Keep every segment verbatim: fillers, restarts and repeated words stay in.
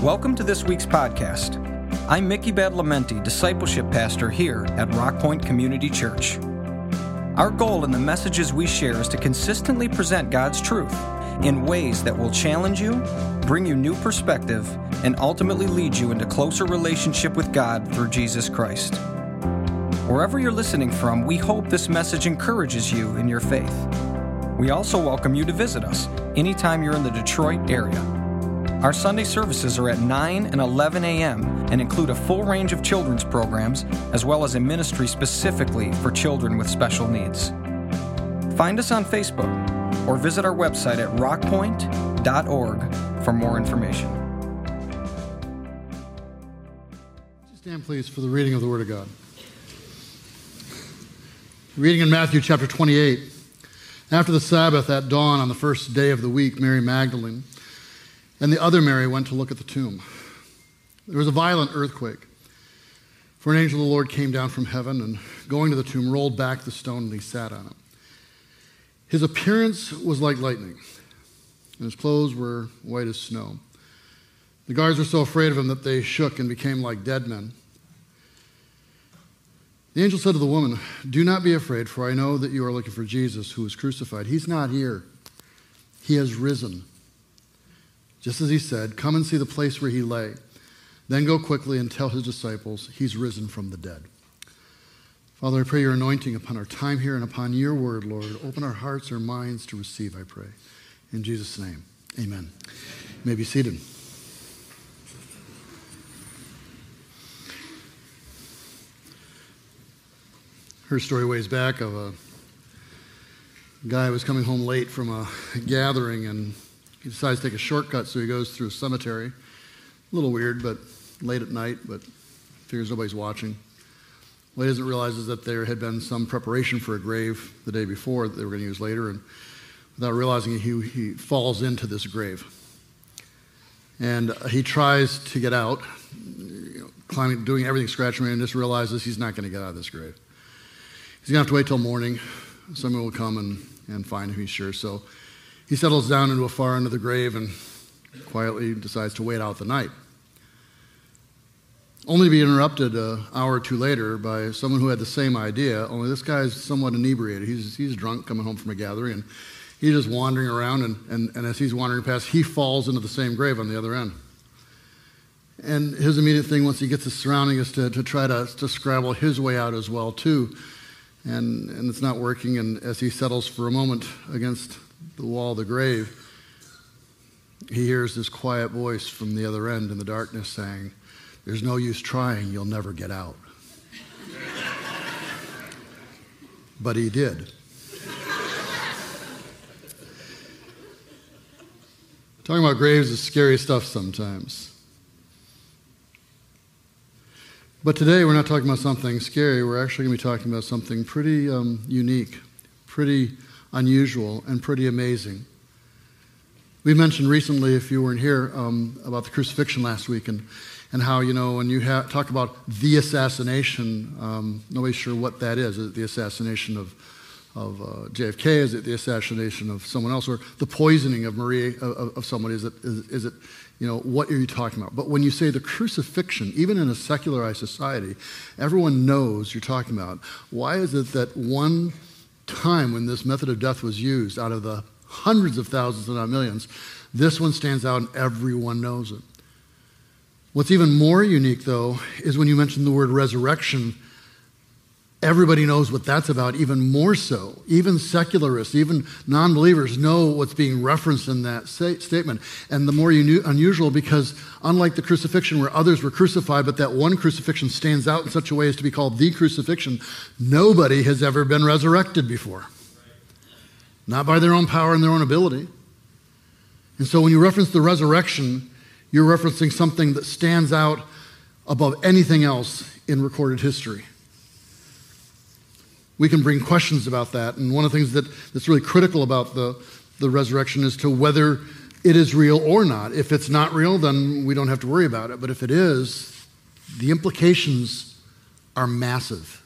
Welcome to this week's podcast. I'm Mickey Badalamenti, Discipleship Pastor here at Rock Point Community Church. Our goal in the messages we share is to consistently present God's truth in ways that will challenge you, bring you new perspective, and ultimately lead you into closer relationship with God through Jesus Christ. Wherever you're listening from, we hope this message encourages you in your faith. We also welcome you to visit us anytime you're in the Detroit area. Our Sunday services are at nine and eleven a.m. and include a full range of children's programs, as well as a ministry specifically for children with special needs. Find us on Facebook or visit our website at rock point dot org for more information. Stand, please, for the reading of the Word of God. Reading in Matthew chapter twenty-eight. After the Sabbath at dawn on the first day of the week, Mary Magdalene and the other Mary went to look at the tomb. There was a violent earthquake, for an angel of the Lord came down from heaven and, going to the tomb, rolled back the stone and he sat on it. His appearance was like lightning, and his clothes were white as snow. The guards were so afraid of him that they shook and became like dead men. The angel said to the woman, "Do not be afraid, for I know that you are looking for Jesus who was crucified. He's not here. He has risen. Just as he said, come and see the place where he lay. Then go quickly and tell his disciples he's risen from the dead." Father, I pray your anointing upon our time here and upon your word, Lord. Open our hearts, our minds to receive, I pray. In Jesus' name, amen. You may be seated. Heard a story ways back of a guy who was coming home late from a gathering, and he decides to take a shortcut, so he goes through a cemetery. A little weird, but late at night, but figures nobody's watching. What he doesn't realize is that there had been some preparation for a grave the day before that they were going to use later, and without realizing it, he, he falls into this grave. And he tries to get out, you know, climbing, doing everything, scratching around, and just realizes he's not going to get out of this grave. He's going to have to wait till morning. Someone will come and, and find him, he's sure. So he settles down into a far end of the grave and quietly decides to wait out the night, only to be interrupted an hour or two later by someone who had the same idea, only this guy's somewhat inebriated. He's, he's drunk, coming home from a gathering, and he's just wandering around, and, and, and as he's wandering past, he falls into the same grave on the other end. And his immediate thing, once he gets his surrounding, is to, to try to, to scrabble his way out as well, too. And, and it's not working, and as he settles for a moment against the wall of the grave, he hears this quiet voice from the other end in the darkness saying, "There's no use trying, you'll never get out." But he did. Talking about graves is scary stuff sometimes. But today we're not talking about something scary. We're actually going to be talking about something pretty um, unique, pretty unusual, and pretty amazing. We mentioned recently, if you weren't here, um, about the crucifixion last week, and, and how, you know, when you ha- talk about the assassination, um, nobody's sure what that is. Is it the assassination of, of uh, J F K? Is it the assassination of someone else? Or the poisoning of Maria, of, of someone? Is it, is, is it, you know, what are you talking about? But when you say the crucifixion, even in a secularized society, everyone knows you're talking about. Why is it that one time when this method of death was used, out of the hundreds of thousands and not millions, this one stands out and everyone knows it? What's even more unique, though, is when you mention the word resurrection, everybody knows what that's about, even more so. Even secularists, even non-believers know what's being referenced in that say, statement. And the more unu- unusual, because unlike the crucifixion where others were crucified, but that one crucifixion stands out in such a way as to be called the crucifixion, nobody has ever been resurrected before. Not by their own power and their own ability. And so when you reference the resurrection, you're referencing something that stands out above anything else in recorded history. We can bring questions about that, and one of the things that, that's really critical about the, the resurrection is to whether it is real or not. If it's not real, then we don't have to worry about it. But if it is, the implications are massive.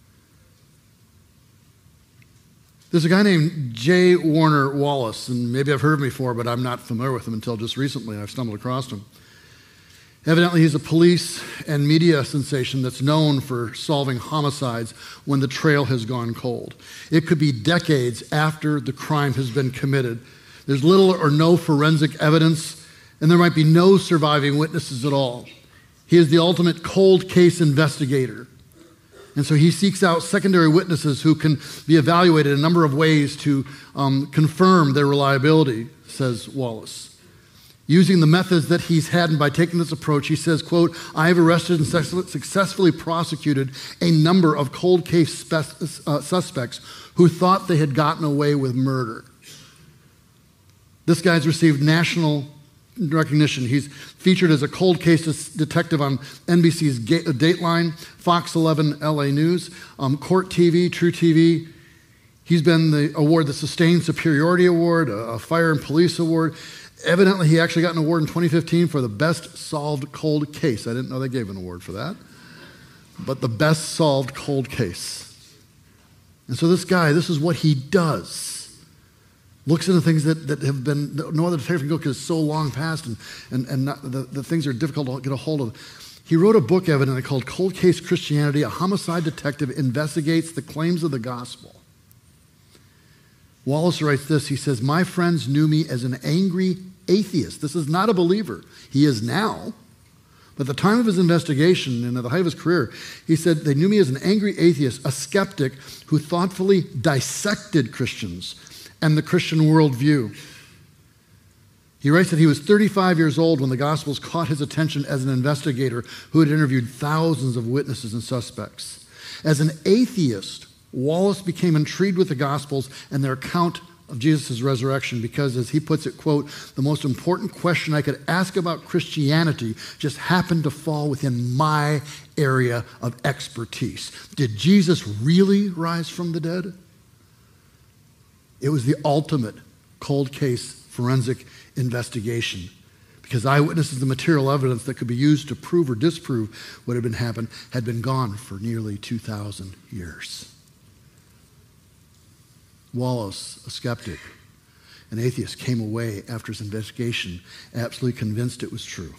There's a guy named J. Warner Wallace, and maybe I've heard of him before, but I'm not familiar with him until just recently, and I've stumbled across him. Evidently, he's a police and media sensation that's known for solving homicides when the trail has gone cold. It could be decades after the crime has been committed. There's little or no forensic evidence, and there might be no surviving witnesses at all. He is the ultimate cold case investigator. And so he seeks out secondary witnesses who can be evaluated in a number of ways to um, confirm their reliability, says Wallace. Using the methods that he's had, and by taking this approach, he says, quote, I have arrested and successfully prosecuted a number of cold case spe- uh, suspects who thought they had gotten away with murder. This guy's received national recognition. He's featured as a cold case detective on N B C's Dateline, Fox eleven L A News, um, Court T V, True T V. He's been the award, the Sustained Superiority Award, a, a Fire and Police Award. Evidently, he actually got an award in twenty fifteen for the best solved cold case. I didn't know they gave an award for that. But the best solved cold case. And so this guy, this is what he does. Looks into things that, that have been, no other detective can go because it's so long past and, and, and not, the, the things are difficult to get a hold of. He wrote a book, evidently, called Cold Case Christianity, a homicide detective investigates the claims of the gospel. Wallace writes this, he says, my friends knew me as an angry atheist. This is not a believer. He is now. But at the time of his investigation and at the height of his career, he said, they knew me as an angry atheist, a skeptic who thoughtfully dissected Christians and the Christian worldview. He writes that he was thirty-five years old when the Gospels caught his attention as an investigator who had interviewed thousands of witnesses and suspects. As an atheist, Wallace became intrigued with the Gospels and their account of Jesus' resurrection because, as he puts it, quote, the most important question I could ask about Christianity just happened to fall within my area of expertise. Did Jesus really rise from the dead? It was the ultimate cold case forensic investigation because eyewitnesses and material evidence that could be used to prove or disprove what had been happened had been gone for nearly two thousand years. Wallace, a skeptic, an atheist, came away after his investigation absolutely convinced it was true.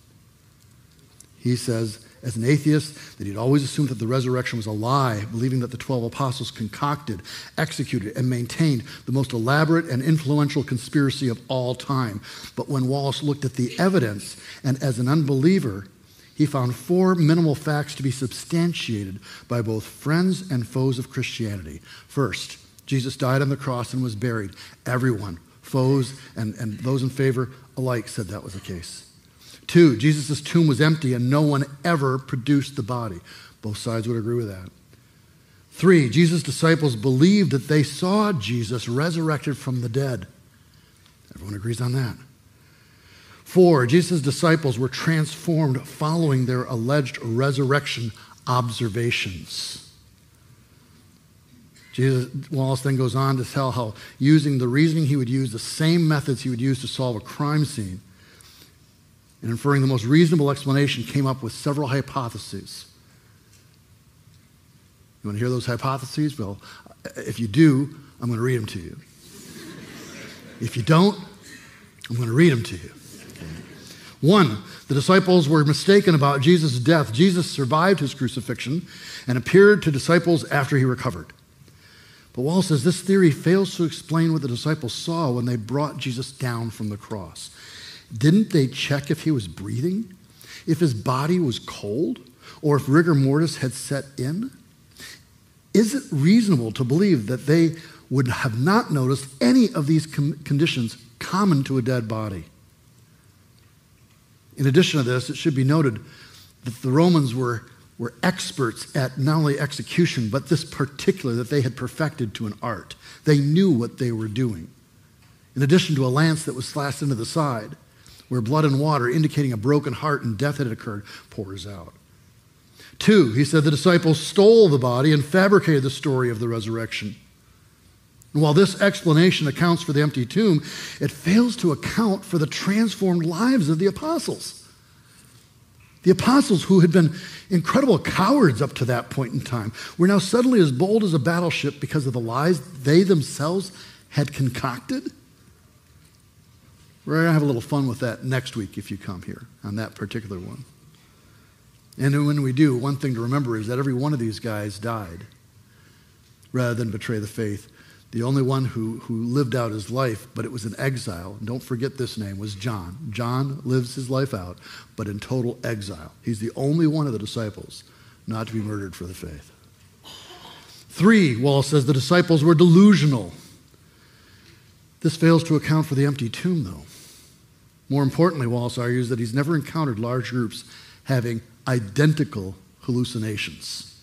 He says, as an atheist, that he'd always assumed that the resurrection was a lie, believing that the twelve apostles concocted, executed, and maintained the most elaborate and influential conspiracy of all time. But when Wallace looked at the evidence, and as an unbeliever, he found four minimal facts to be substantiated by both friends and foes of Christianity. First, Jesus died on the cross and was buried. Everyone, foes and, and those in favor alike, said that was the case. Two, Jesus' tomb was empty and no one ever produced the body. Both sides would agree with that. Three, Jesus' disciples believed that they saw Jesus resurrected from the dead. Everyone agrees on that. Four, Jesus' disciples were transformed following their alleged resurrection observations. Jesus, Wallace then goes on to tell how using the reasoning he would use, the same methods he would use to solve a crime scene, and inferring the most reasonable explanation, came up with several hypotheses. You want to hear those hypotheses? Well, if you do, I'm going to read them to you. If you don't, I'm going to read them to you. Okay. One, the disciples were mistaken about Jesus' death. Jesus survived his crucifixion and appeared to disciples after he recovered. But Wallace says this theory fails to explain what the disciples saw when they brought Jesus down from the cross. Didn't they check if he was breathing, if his body was cold, or if rigor mortis had set in? Is it reasonable to believe that they would have not noticed any of these com- conditions common to a dead body? In addition to this, it should be noted that the Romans were, were experts at not only execution, but this particular that they had perfected to an art. They knew what they were doing. In addition to a lance that was slashed into the side, where blood and water, indicating a broken heart and death had occurred, pours out. Two, he said the disciples stole the body and fabricated the story of the resurrection. And while this explanation accounts for the empty tomb, it fails to account for the transformed lives of the apostles. The apostles, who had been incredible cowards up to that point in time, were now suddenly as bold as a battleship because of the lies they themselves had concocted. We're going to have a little fun with that next week if you come here on that particular one. And when we do, one thing to remember is that every one of these guys died rather than betray the faith. The only one who, who lived out his life, but it was in exile, and don't forget this name, was John. John lives his life out, but in total exile. He's the only one of the disciples not to be murdered for the faith. Three, Wallace says the disciples were delusional. This fails to account for the empty tomb, though. More importantly, Wallace argues that he's never encountered large groups having identical hallucinations.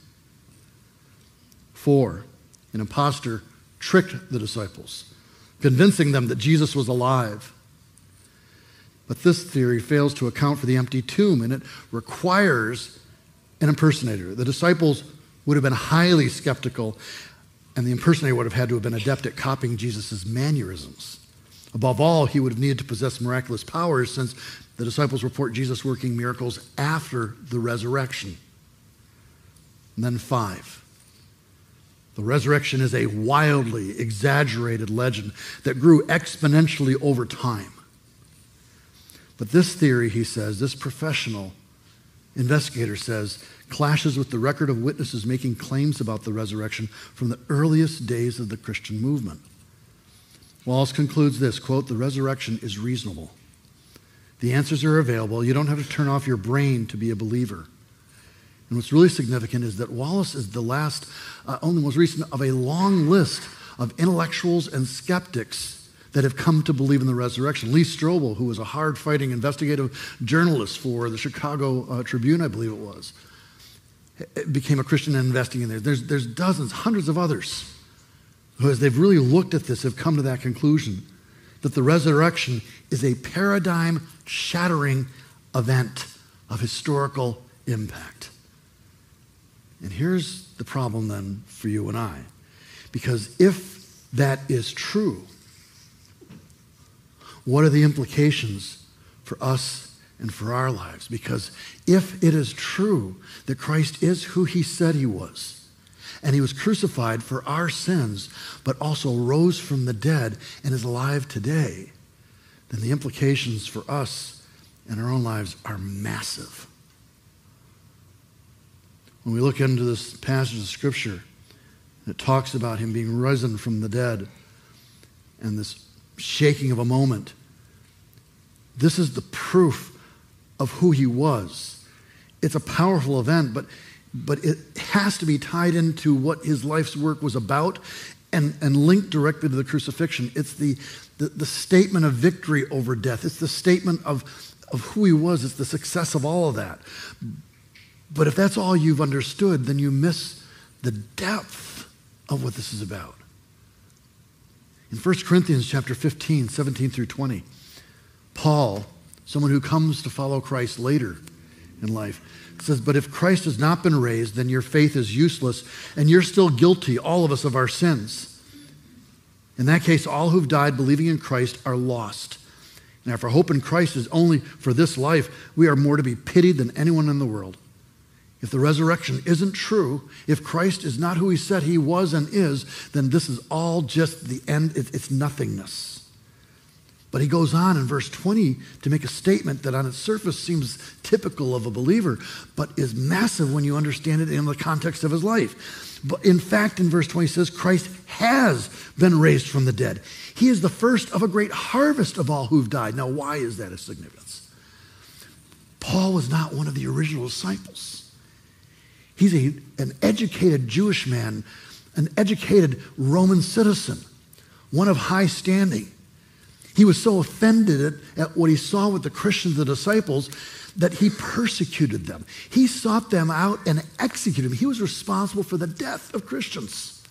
Four, an imposter tricked the disciples, convincing them that Jesus was alive. But this theory fails to account for the empty tomb, and it requires an impersonator. The disciples would have been highly skeptical, and the impersonator would have had to have been adept at copying Jesus' mannerisms. Above all, he would have needed to possess miraculous powers, since the disciples report Jesus working miracles after the resurrection. And then five, the resurrection is a wildly exaggerated legend that grew exponentially over time. But this theory, he says, this professional investigator says, clashes with the record of witnesses making claims about the resurrection from the earliest days of the Christian movement. Wallace concludes this, quote, the resurrection is reasonable. The answers are available. You don't have to turn off your brain to be a believer. And what's really significant is that Wallace is the last, uh, only most recent, of a long list of intellectuals and skeptics that have come to believe in the resurrection. Lee Strobel, who was a hard-fighting investigative journalist for the Chicago uh, Tribune, I believe it was, became a Christian and investing in there. There's, there's dozens, hundreds of others who, as they've really looked at this, have come to that conclusion that the resurrection is a paradigm-shattering event of historical impact. And here's the problem then for you and I. Because if that is true, what are the implications for us and for our lives? Because if it is true that Christ is who he said he was, and he was crucified for our sins, but also rose from the dead and is alive today, then the implications for us and our own lives are massive. When we look into this passage of Scripture, it talks about him being risen from the dead and this shaking of a moment. This is the proof of who he was. It's a powerful event, but, but it has to be tied into what his life's work was about and, and linked directly to the crucifixion. It's the, the, the statement of victory over death. It's the statement of, of who he was. It's the success of all of that. But if that's all you've understood, then you miss the depth of what this is about. In First Corinthians chapter fifteen, seventeen through twenty, Paul, someone who comes to follow Christ later in life, says, but if Christ has not been raised, then your faith is useless, and you're still guilty, all of us, of our sins. In that case, all who've died believing in Christ are lost. And if our hope in Christ is only for this life, we are more to be pitied than anyone in the world. If the resurrection isn't true, if Christ is not who he said he was and is, then this is all just the end. It's nothingness. But he goes on in verse twenty to make a statement that on its surface seems typical of a believer, but is massive when you understand it in the context of his life. But in fact, in verse twenty it says, Christ has been raised from the dead. He is the first of a great harvest of all who've died. Now, why is that of significance? Paul was not one of the original disciples. He's a, an educated Jewish man, an educated Roman citizen, one of high standing. He was so offended at, at what he saw with the Christians, the disciples, that he persecuted them. He sought them out and executed them. He was responsible for the death of Christians.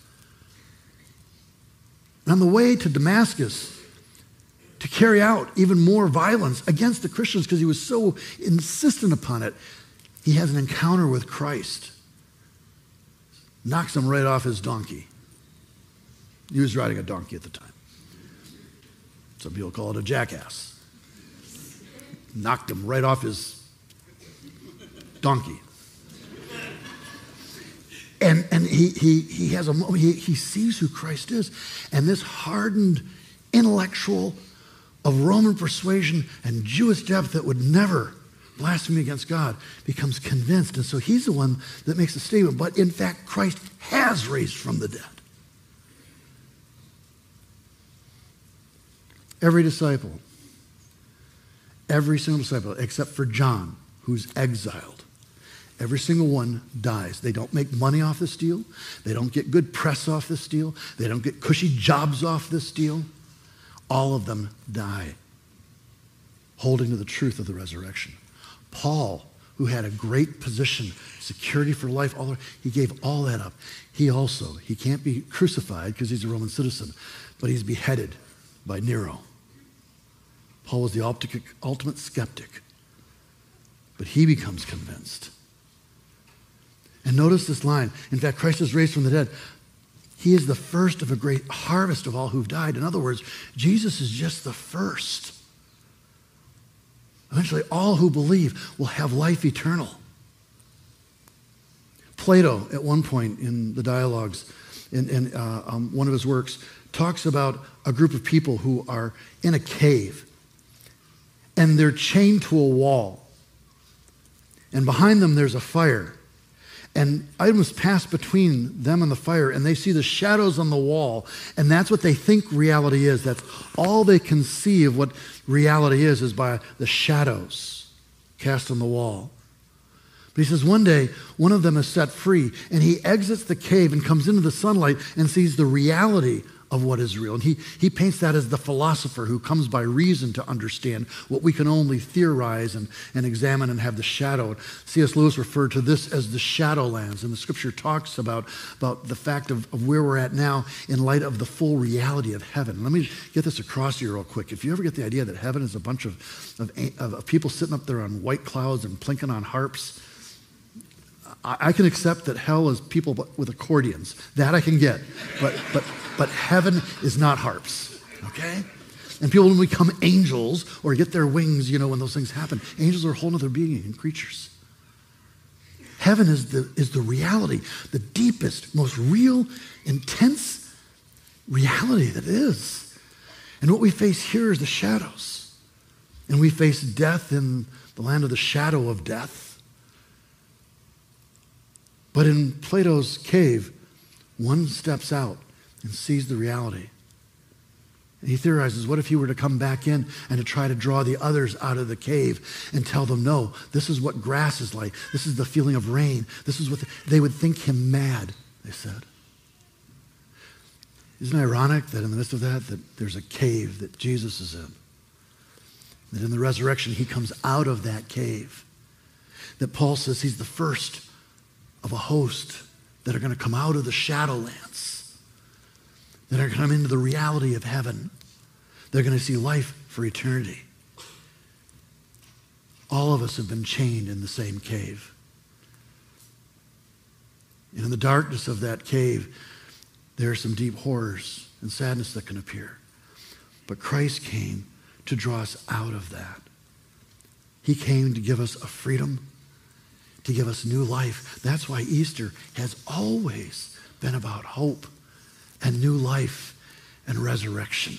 And on the way to Damascus, to carry out even more violence against the Christians because he was so insistent upon it, he has an encounter with Christ. Knocks him right off his donkey. He was riding a donkey at the time. Some people call it a jackass. Knocked him right off his donkey. And and he he he has a moment, he, he sees who Christ is. And this hardened intellectual, of Roman persuasion and Jewish depth that would never blaspheme against God, becomes convinced. And so he's the one that makes the statement, but in fact, Christ has raised from the dead. Every disciple, every single disciple, except for John, who's exiled, every single one dies. They don't make money off this deal. They don't get good press off this deal. They don't get cushy jobs off this deal. All of them die, holding to the truth of the resurrection. Paul, who had a great position, security for life, all he gave all that up. He also, he can't be crucified because he's a Roman citizen, but he's beheaded by Nero. Paul was the ultimate skeptic, but he becomes convinced. And notice this line. In fact, Christ is raised from the dead. He is the first of a great harvest of all who've died. In other words, Jesus is just the first. Eventually, all who believe will have life eternal. Plato, at one point in the dialogues, in, in uh, um, one of his works, talks about a group of people who are in a cave, and they're chained to a wall. And behind them, there's a fire. And items pass between them and the fire, and they see the shadows on the wall, and that's what they think reality is. That's all they can see of what reality is, is by the shadows cast on the wall. But he says one day, one of them is set free, and he exits the cave and comes into the sunlight and sees the reality of what is real. And he, he paints that as the philosopher who comes by reason to understand what we can only theorize and, and examine and have the shadow. C S Lewis referred to this as the shadowlands, and the scripture talks about, about the fact of, of where we're at now in light of the full reality of heaven. Let me get this across to you real quick. If you ever get the idea that heaven is a bunch of, of, of people sitting up there on white clouds and plinking on harps, I, I can accept that hell is people with accordions. That I can get. But but But heaven is not harps, okay? And people, when we become angels or get their wings, you know, when those things happen, angels are a whole other being and creatures. Heaven is the, is the reality, the deepest, most real, intense reality that is. And what we face here is the shadows. And we face death in the land of the shadow of death. But in Plato's cave, one steps out and sees the reality. And he theorizes, what if he were to come back in and to try to draw the others out of the cave and tell them, no, this is what grass is like. This is the feeling of rain. This is what the, they would think him mad, they said. Isn't it ironic that in the midst of that, that there's a cave that Jesus is in? That in the resurrection, he comes out of that cave. That Paul says he's the first of a host that are going to come out of the shadowlands, that are going to come into the reality of heaven. They're going to see life for eternity. All of us have been chained in the same cave. And in the darkness of that cave, there are some deep horrors and sadness that can appear. But Christ came to draw us out of that. He came to give us a freedom, to give us new life. That's why Easter has always been about hope and new life and resurrection.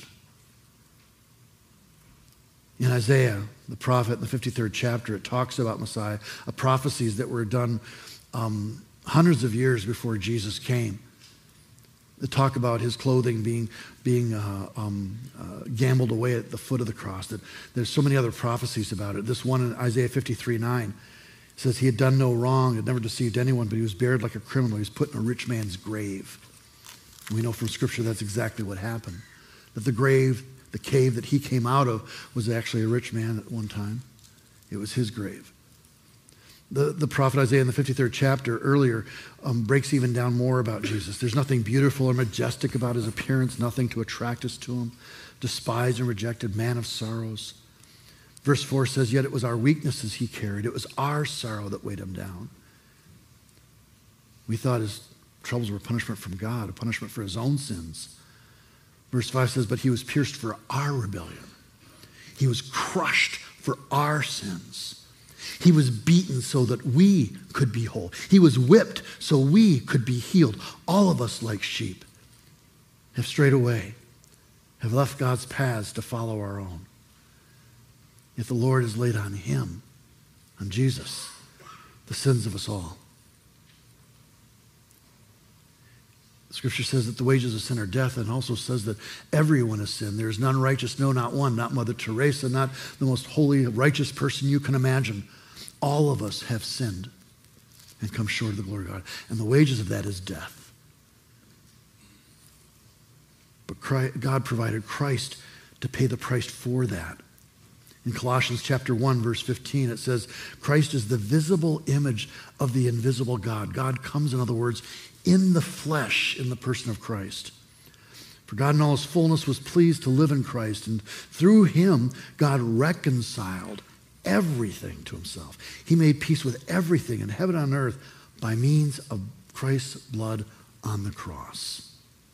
In Isaiah, the prophet, in the fifty-third chapter, it talks about Messiah, uh, prophecies that were done um, hundreds of years before Jesus came. They talk about his clothing being, being uh, um, uh, gambled away at the foot of the cross. That there's so many other prophecies about it. This one in Isaiah fifty-three nine says he had done no wrong, had never deceived anyone, but he was buried like a criminal. He was put in a rich man's grave. We know from Scripture that's exactly what happened. That the grave, the cave that he came out of was actually a rich man at one time. It was his grave. The, the prophet Isaiah in the fifty-third chapter earlier um, breaks even down more about Jesus. There's nothing beautiful or majestic about his appearance, nothing to attract us to him. Despised and rejected, man of sorrows. Verse four says, yet it was our weaknesses he carried. It was our sorrow that weighed him down. We thought his troubles were a punishment from God, a punishment for his own sins. Verse five says, but he was pierced for our rebellion. He was crushed for our sins. He was beaten so that we could be whole. He was whipped so we could be healed. All of us, like sheep, have strayed away, have left God's paths to follow our own. Yet the Lord has laid on him, on Jesus, the sins of us all. Scripture says that the wages of sin are death, and also says that everyone has sinned. There is none righteous, no, not one, not Mother Teresa, not the most holy, righteous person you can imagine. All of us have sinned and come short of the glory of God. And the wages of that is death. But Christ, God provided Christ to pay the price for that. In Colossians chapter one, verse fifteen, it says, Christ is the visible image of the invisible God. God comes, in other words, in the flesh, in the person of Christ. For God in all his fullness was pleased to live in Christ, and through him, God reconciled everything to himself. He made peace with everything in heaven and on earth by means of Christ's blood on the cross.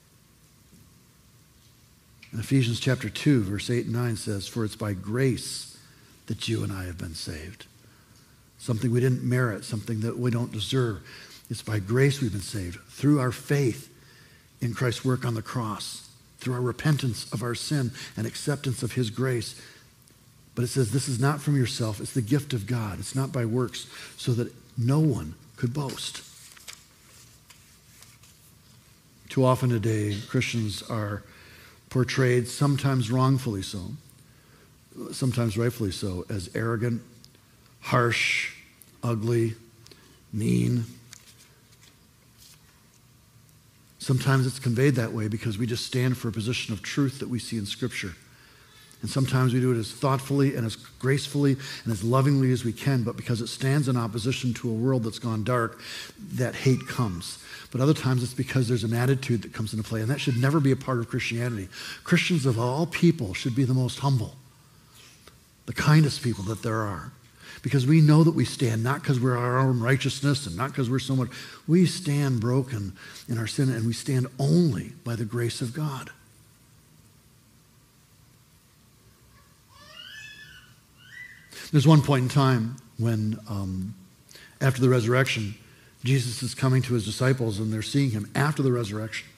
In Ephesians chapter two, verse eight and nine says, for it's by grace that you and I have been saved. Something we didn't merit, something that we don't deserve. It's by grace we've been saved, through our faith in Christ's work on the cross, through our repentance of our sin and acceptance of his grace. But it says this is not from yourself, it's the gift of God. It's not by works, so that no one could boast. Too often today, Christians are portrayed, sometimes wrongfully so, sometimes rightfully so, as arrogant, harsh, ugly, mean. Sometimes it's conveyed that way because we just stand for a position of truth that we see in Scripture. And sometimes we do it as thoughtfully and as gracefully and as lovingly as we can, but because it stands in opposition to a world that's gone dark, that hate comes. But other times it's because there's an attitude that comes into play, and that should never be a part of Christianity. Christians of all people should be the most humble, the kindest people that there are. Because we know that we stand not because we're our own righteousness and not because we're so much. We stand broken in our sin, and we stand only by the grace of God. There's one point in time when, um, after the resurrection, Jesus is coming to his disciples, and they're seeing him after the resurrection.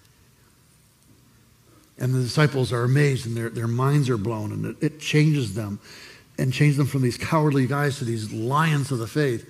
And the disciples are amazed, and their, their minds are blown, and it, it changes them. And change them from these cowardly guys to these lions of the faith.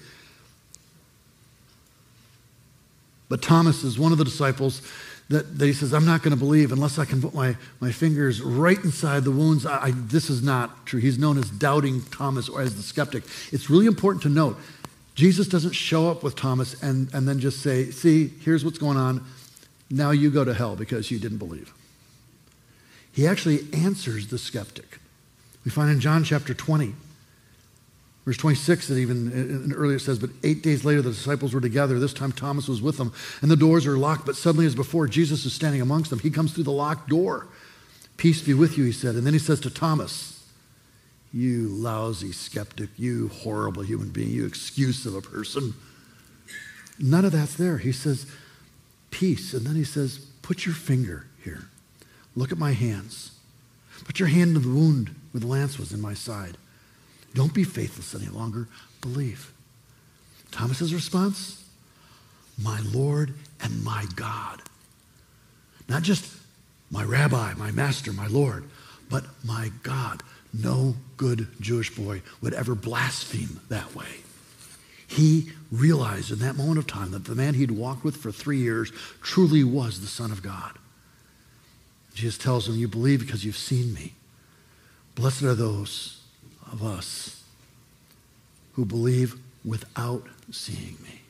But Thomas is one of the disciples that, that he says, I'm not going to believe unless I can put my, my fingers right inside the wounds. I, I, this is not true. He's known as Doubting Thomas, or as the skeptic. It's really important to note, Jesus doesn't show up with Thomas and, and then just say, see, here's what's going on. Now you go to hell because you didn't believe. He actually answers the skeptic. We find in John chapter twenty, verse twenty-six, that even earlier it says, but eight days later the disciples were together. This time Thomas was with them, and the doors are locked, but suddenly as before, Jesus is standing amongst them. He comes through the locked door. Peace be with you, he said. And then he says to Thomas, you lousy skeptic, you horrible human being, you excuse of a person. None of that's there. He says, peace. And then he says, put your finger here. Look at my hands. Put your hand in the wound where the lance was in my side. Don't be faithless any longer. Believe. Thomas's response? My Lord and my God. Not just my rabbi, my master, my Lord, but my God. No good Jewish boy would ever blaspheme that way. He realized in that moment of time that the man he'd walked with for three years truly was the Son of God. Jesus tells him, you believe because you've seen me. Blessed are those of us who believe without seeing me.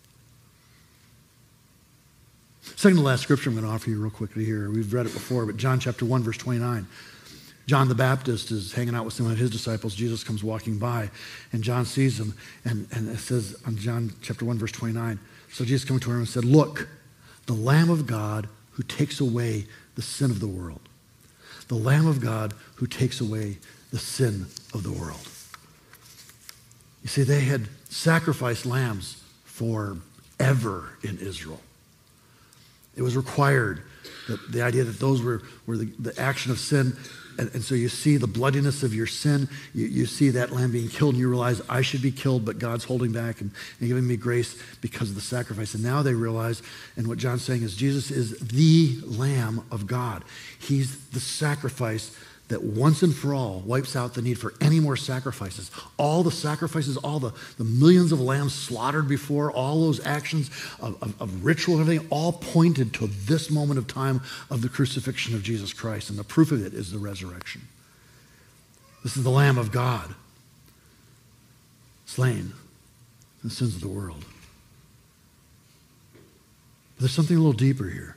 Second to last scripture I'm going to offer you real quickly here. We've read it before, but John chapter one, verse twenty-nine. John the Baptist is hanging out with some of his disciples. Jesus comes walking by, and John sees him, and, and it says on John chapter one, verse twenty-nine, so Jesus came to him and said, look, the Lamb of God who takes away the sin of the world. The Lamb of God who takes away the sin of the world. You see, they had sacrificed lambs forever in Israel. It was required, that the idea that those were, were the, the action of sin. And, and so you see the bloodiness of your sin. You, you see that lamb being killed, and you realize, I should be killed, but God's holding back and, and giving me grace because of the sacrifice. And now they realize, and what John's saying is, Jesus is the Lamb of God. He's the sacrifice that once and for all wipes out the need for any more sacrifices. All the sacrifices, all the, the millions of lambs slaughtered before, all those actions of, of, of ritual and everything, all pointed to this moment of time of the crucifixion of Jesus Christ. And the proof of it is the resurrection. This is the Lamb of God, slain for the sins of the world. But there's something a little deeper here.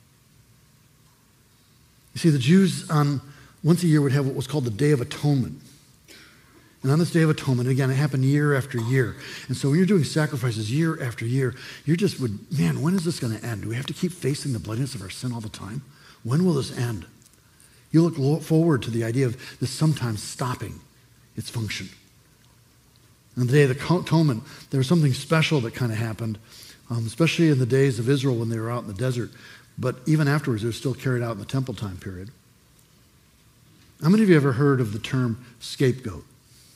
You see, the Jews on once a year would have what was called the Day of Atonement. And on this Day of Atonement, again, it happened year after year. And so when you're doing sacrifices year after year, you just would, man, when is this going to end? Do we have to keep facing the bloodiness of our sin all the time? When will this end? You look forward to the idea of this sometimes stopping its function. On the Day of the Atonement, there was something special that kind of happened, um, especially in the days of Israel when they were out in the desert. But even afterwards, it was still carried out in the temple time period. How many of you ever heard of the term scapegoat?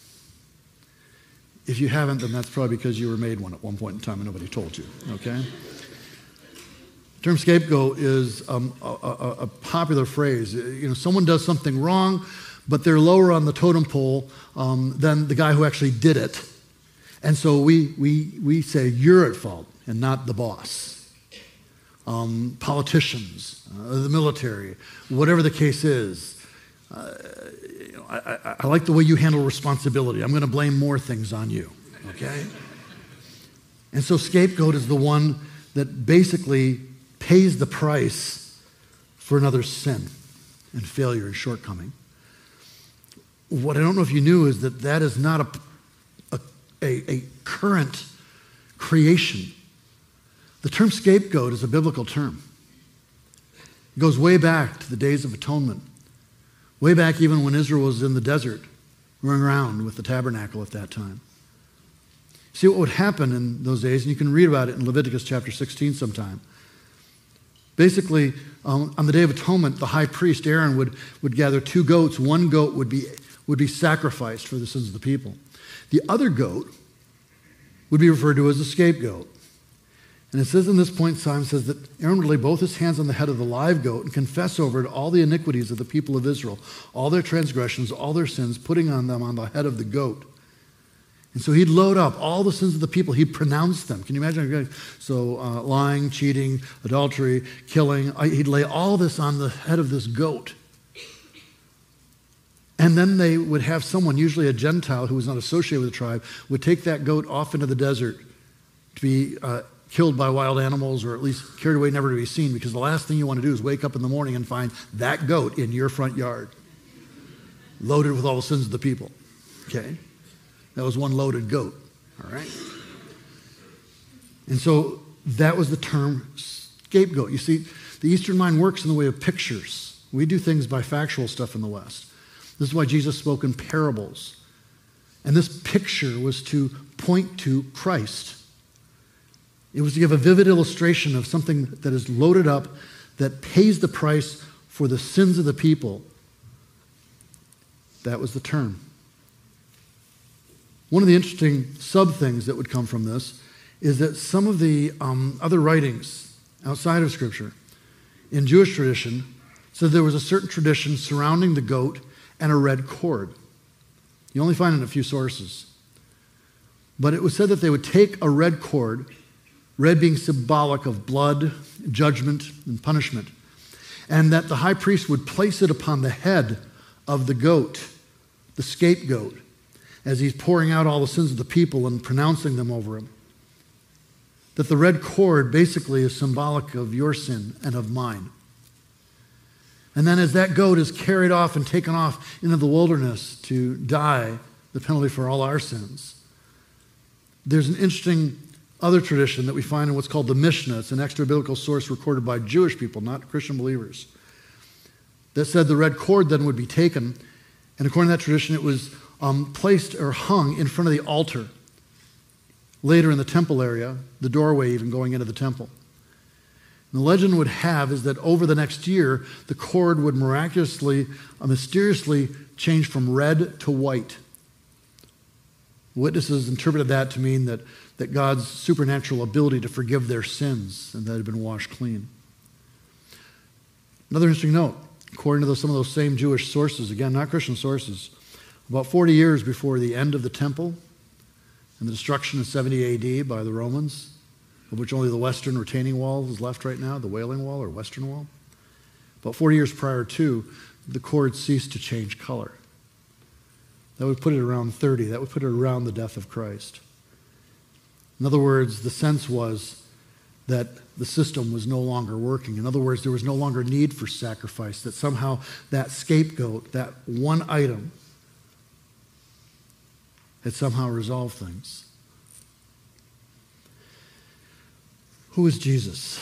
If you haven't, then that's probably because you were made one at one point in time and nobody told you, okay? The term scapegoat is um, a, a, a popular phrase. You know, someone does something wrong, but they're lower on the totem pole um, than the guy who actually did it. And so we, we, we say, you're at fault and not the boss. Um, politicians, uh, the military, whatever the case is. Uh, you know, I, I, I like the way you handle responsibility. I'm going to blame more things on you, okay? And so scapegoat is the one that basically pays the price for another's sin and failure and shortcoming. What I don't know if you knew is that that is not a, a, a, a current creation. The term scapegoat is a biblical term. It goes way back to the days of atonement. Way back even when Israel was in the desert, running around with the tabernacle at that time. See what would happen in those days, and you can read about it in Leviticus chapter sixteen sometime. Basically, um, on the Day of Atonement, the high priest, Aaron, would, would gather two goats. One goat would be, would be sacrificed for the sins of the people. The other goat would be referred to as a scapegoat. And it says in this point, Simon says that Aaron would lay both his hands on the head of the live goat and confess over it all the iniquities of the people of Israel, all their transgressions, all their sins, putting on them on the head of the goat. And so he'd load up all the sins of the people. He'd pronounce them. Can you imagine? So uh, lying, cheating, adultery, killing. He'd lay all this on the head of this goat. And then they would have someone, usually a Gentile who was not associated with the tribe, would take that goat off into the desert to be uh, killed by wild animals, or at least carried away never to be seen, because the last thing you want to do is wake up in the morning and find that goat in your front yard, loaded with all the sins of the people. Okay? That was one loaded goat. All right? And so that was the term scapegoat. You see, the Eastern mind works in the way of pictures. We do things by factual stuff in the West. This is why Jesus spoke in parables. And this picture was to point to Christ. It was to give a vivid illustration of something that is loaded up, that pays the price for the sins of the people. That was the term. One of the interesting sub-things that would come from this is that some of the um, other writings outside of Scripture in Jewish tradition said there was a certain tradition surrounding the goat and a red cord. You only find it in a few sources. But it was said that they would take a red cord, red being symbolic of blood, judgment, and punishment, and that the high priest would place it upon the head of the goat, the scapegoat, as he's pouring out all the sins of the people and pronouncing them over him. That the red cord basically is symbolic of your sin and of mine. And then as that goat is carried off and taken off into the wilderness to die, the penalty for all our sins, there's an interesting other tradition that we find in what's called the Mishnah. It's an extra-biblical source recorded by Jewish people, not Christian believers, that said the red cord then would be taken, and according to that tradition, it was um, placed or hung in front of the altar, later in the temple area, the doorway even going into the temple. And the legend would have is that over the next year, the cord would miraculously, uh, mysteriously change from red to white. Witnesses interpreted that to mean that, that God's supernatural ability to forgive their sins and that had been washed clean. Another interesting note, according to those, some of those same Jewish sources, again, not Christian sources, about forty years before the end of the temple and the destruction in seventy A D by the Romans, of which only the western retaining wall is left right now, the Wailing Wall or Western Wall. About forty years prior to, the cords ceased to change color. That would put it around thirty. That would put it around the death of Christ. In other words, the sense was that the system was no longer working. In other words, there was no longer need for sacrifice, that somehow that scapegoat, that one item, had somehow resolved things. Who is Jesus?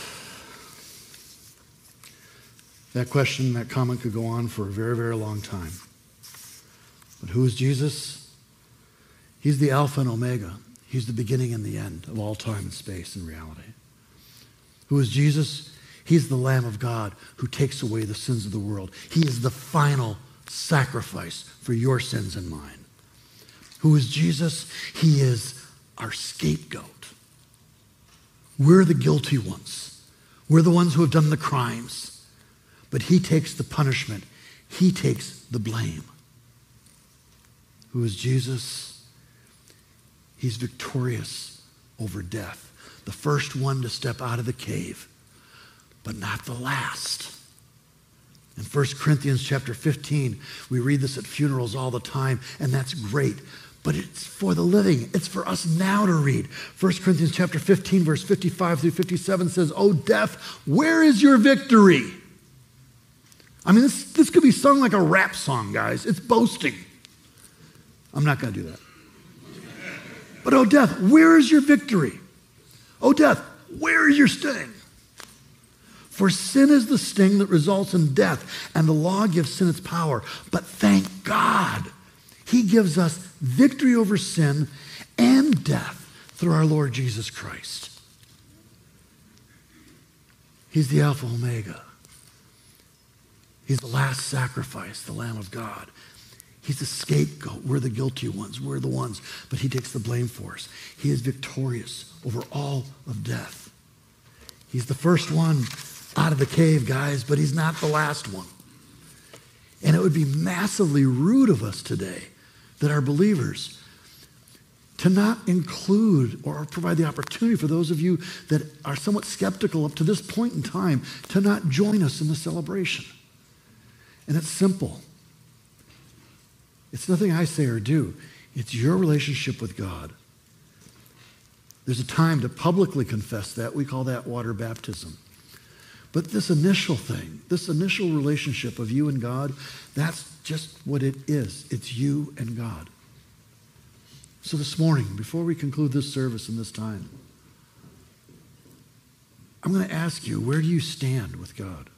That question, that comment could go on for a very, very long time. But who is Jesus? He's the Alpha and Omega. He's the beginning and the end of all time and space and reality. Who is Jesus? He's the Lamb of God who takes away the sins of the world. He is the final sacrifice for your sins and mine. Who is Jesus? He is our scapegoat. We're the guilty ones. We're the ones who have done the crimes. But he takes the punishment. He takes the blame. Who is Jesus? He's victorious over death. The first one to step out of the cave, but not the last. In First Corinthians chapter fifteen, we read this at funerals all the time, and that's great. But it's for the living. It's for us now to read. First Corinthians chapter fifteen, verse fifty-five through fifty-seven says, "O death, where is your victory?" I mean, this, this could be sung like a rap song, guys. It's boasting. I'm not going to do that. But, "O death, where is your victory? O death, where is your sting? For sin is the sting that results in death, and the law gives sin its power. But thank God, he gives us victory over sin and death through our Lord Jesus Christ." He's the Alpha Omega. He's the last sacrifice, the Lamb of God. He's the scapegoat. We're the guilty ones. We're the ones, but he takes the blame for us. He is victorious over all of death. He's the first one out of the cave, guys, but he's not the last one. And it would be massively rude of us today that are believers to not include or provide the opportunity for those of you that are somewhat skeptical up to this point in time to not join us in the celebration. And it's simple. It's nothing I say or do. It's your relationship with God. There's a time to publicly confess that. We call that water baptism. But this initial thing, this initial relationship of you and God, that's just what it is. It's you and God. So this morning, before we conclude this service and this time, I'm going to ask you, where do you stand with God?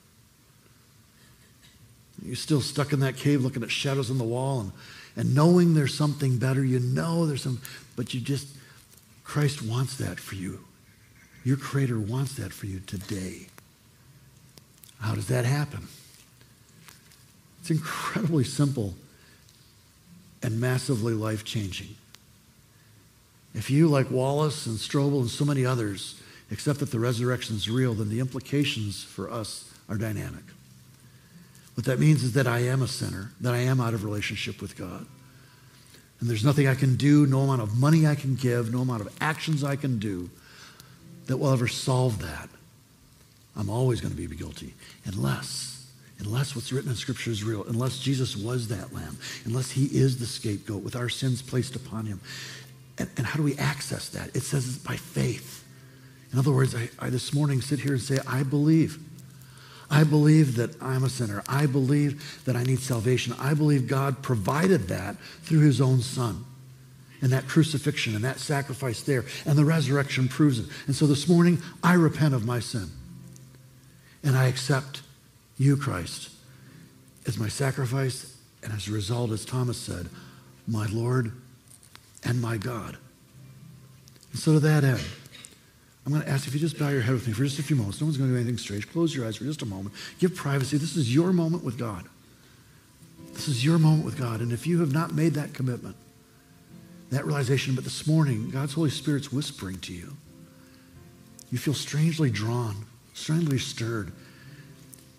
You're still stuck in that cave looking at shadows on the wall and, and knowing there's something better. You know there's some, but you just, Christ wants that for you. Your Creator wants that for you today. How does that happen? It's incredibly simple and massively life-changing. If you, like Wallace and Strobel and so many others, accept that the resurrection is real, then the implications for us are dynamic. What that means is that I am a sinner, that I am out of relationship with God. And there's nothing I can do, no amount of money I can give, no amount of actions I can do that will ever solve that. I'm always going to be guilty unless, unless what's written in Scripture is real, unless Jesus was that lamb, unless he is the scapegoat with our sins placed upon him. And, and how do we access that? It says it's by faith. In other words, I, I this morning sit here and say, I believe. I believe that I'm a sinner. I believe that I need salvation. I believe God provided that through his own son. And that crucifixion and that sacrifice there. And the resurrection proves it. And so this morning, I repent of my sin. And I accept you, Christ, as my sacrifice. And as a result, as Thomas said, my Lord and my God. And so to that end, I'm going to ask if you just bow your head with me for just a few moments. No one's going to do anything strange. Close your eyes for just a moment. Give privacy. This is your moment with God. This is your moment with God. And if you have not made that commitment, that realization, but this morning, God's Holy Spirit's whispering to you. You feel strangely drawn, strangely stirred.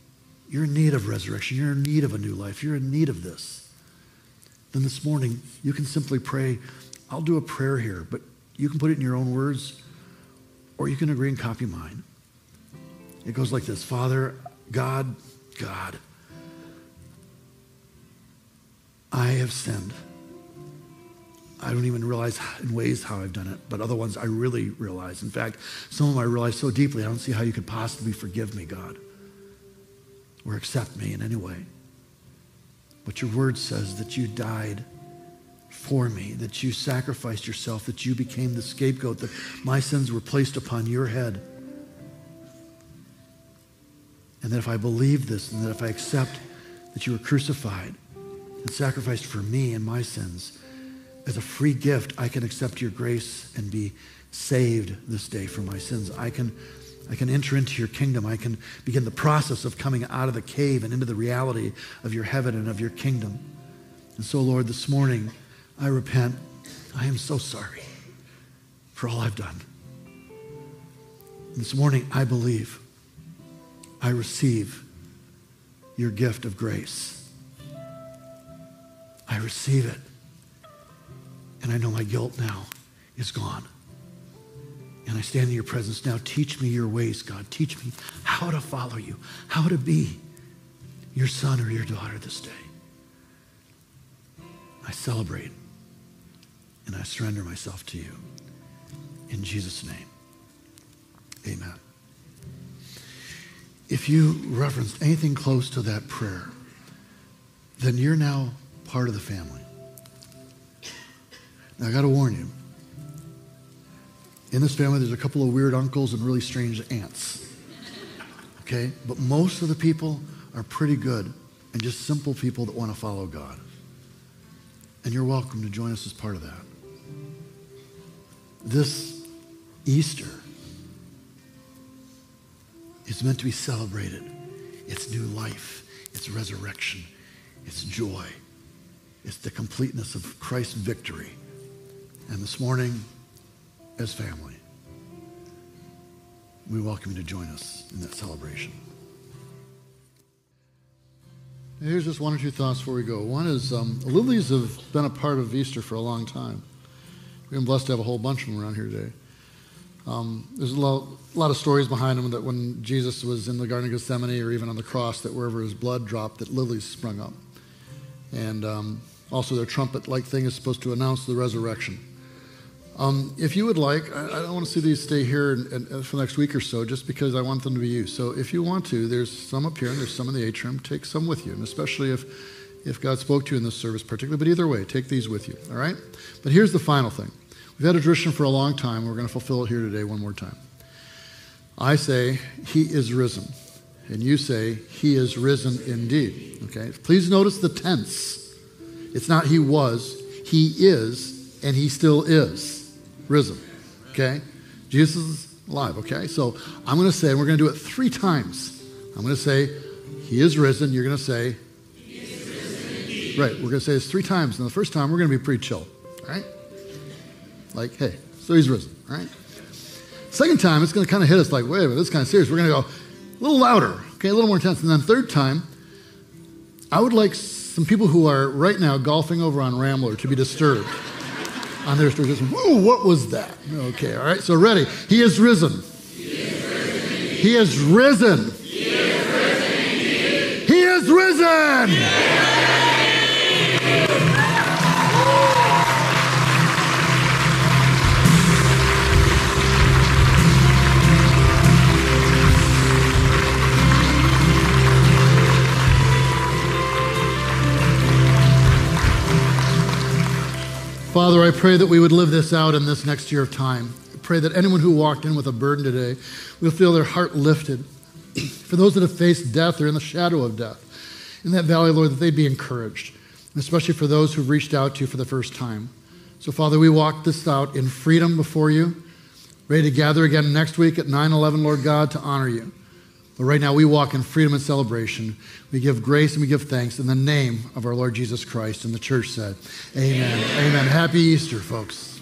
you're in need of resurrection, you're in need of a new life, you're in need of this, then this morning you can simply pray. I'll do a prayer here, but you can put it in your own words, or you can agree and copy mine. It goes like this: Father, God, God, I have sinned. I don't even realize in ways how I've done it, but other ones I really realize. In fact, some of them I realize so deeply, I don't see how you could possibly forgive me, God, or accept me in any way. But your word says that you died for me, that you sacrificed yourself, that you became the scapegoat, that my sins were placed upon your head. And that if I believe this, and that if I accept that you were crucified and sacrificed for me and my sins, as a free gift, I can accept your grace and be saved this day from my sins. I can, I can enter into your kingdom. I can begin the process of coming out of the cave and into the reality of your heaven and of your kingdom. And so, Lord, this morning, I repent. I am so sorry for all I've done. This morning, I believe. I receive your gift of grace. I receive it. And I know my guilt now is gone. And I stand in your presence now. Teach me your ways, God. Teach me how to follow you, how to be your son or your daughter this day. I celebrate and I surrender myself to you. In Jesus' name, amen. If you referenced anything close to that prayer, then you're now part of the family. Now, I got to warn you. In this family, there's a couple of weird uncles and really strange aunts. Okay? But most of the people are pretty good and just simple people that want to follow God. And you're welcome to join us as part of that. This Easter is meant to be celebrated. It's new life. It's resurrection. It's joy. It's the completeness of Christ's victory. And this morning, as family, we welcome you to join us in that celebration. Here's just one or two thoughts before we go. One is, um, lilies have been a part of Easter for a long time. We've been blessed to have a whole bunch of them around here today. Um, there's a lot, a lot of stories behind them that when Jesus was in the Garden of Gethsemane or even on the cross, that wherever his blood dropped, that lilies sprung up. And um, also their trumpet-like thing is supposed to announce the resurrection. Um, if you would like, I, I don't want to see these stay here and, and for the next week or so, just because I want them to be used. So if you want to, there's some up here and there's some in the atrium. Take some with you, and especially if, if God spoke to you in this service particularly. But either way, take these with you, all right? But here's the final thing. We've had a tradition for a long time. We're going to fulfill it here today one more time. I say, he is risen. And you say, he is risen indeed. Okay? Please notice the tense. It's not he was, he is, and he still is risen. Okay? Jesus is alive. Okay? So I'm going to say, and we're going to do it three times. I'm going to say, he is risen. You're going to say, he is risen indeed. Right. We're going to say this three times. And the first time, we're going to be pretty chill. All right? Like, hey, so he's risen, all right? Second time, it's going to kind of hit us like, wait a minute, this is kind of serious. We're going to go a little louder, okay, a little more intense. And then third time, I would like some people who are right now golfing over on Rambler to be disturbed on their stories. Whoa, what was that? Okay, all right, so ready. He is risen. He is risen. He is risen. He is risen. He is risen. Yeah. Father, I pray that we would live this out in this next year of time. I pray that anyone who walked in with a burden today will feel their heart lifted. For those that have faced death or in the shadow of death, in that valley, Lord, that they'd be encouraged, and especially for those who've reached out to you for the first time. So, Father, we walk this out in freedom before you, ready to gather again next week at nine eleven, Lord God, to honor you. But right now, we walk in freedom and celebration. We give grace and we give thanks in the name of our Lord Jesus Christ. And the church said, amen. Amen. Amen. Happy Easter, folks.